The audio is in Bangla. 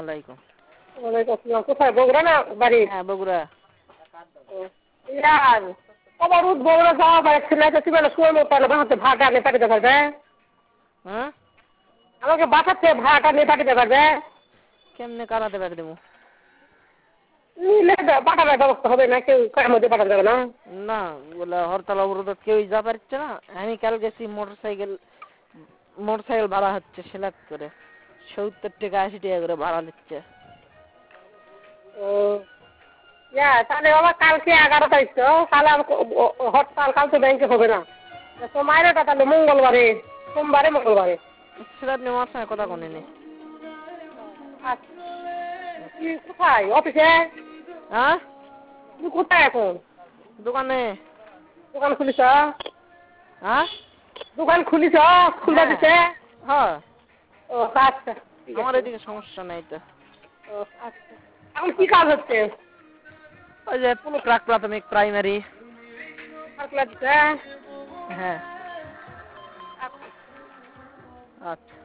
আলাইকুম। ওয়ালাইকুম আসসালাম। কোথায় বগুড়া না বাড়ি? হ্যাঁ বগুড়া। ইয়ার আমার বগুড়া যাওয়া পারছি না, তুমি না সময় মতো না বাসাতে ভাড়াটা নিয়ে পাঠিয়ে পারবে? হ্যাঁ আমাকে বাসাতে ভাড়াটা নিয়ে পাঠিয়ে পারবে? কেমনে কারাতে পারে দেবো? নিলে পাঠানোর ব্যবস্থা হবে না, কেউ কার মধ্যে পাঠানো যাবে না। না বলে হরতাল অবরোধ কেউই যা পারছে না। আমি কাল গেছি মোটরসাইকেল ভাড়া হচ্ছে সেলাক করে 70 টাকা 80 টাকা করে ভাড়া নিচ্ছে। ও তাহলে বাবা কালকে 11 তারিখ তো, কাল হরতাল, কাল তো ব্যাংকে হবে না। তোমার এটা তাহলে মঙ্গলবারে, সোমবারে মঙ্গলবারে। সেটা নিয়ে আমার সঙ্গে কথা কোনে নি। আচ্ছা তুমি কোথায়? অফিসে? হ্যাঁ তুমি কোথায় এখন? দোকানে। দোকান খুলিস? হ্যাঁ দোকান খুলিস? খুলতে হ্যাঁ দিছে? হ্যাঁ ও আচ্ছা ঠিক আমার আছে। এদিকে সমস্যা নাই তো। ও আচ্ছা এখন কি কাজ হচ্ছে? ওই যে প্রাক প্রাথমিক প্রাইমারি। দিচ্ছে? হ্যাঁ আচ্ছা। আচ্ছা।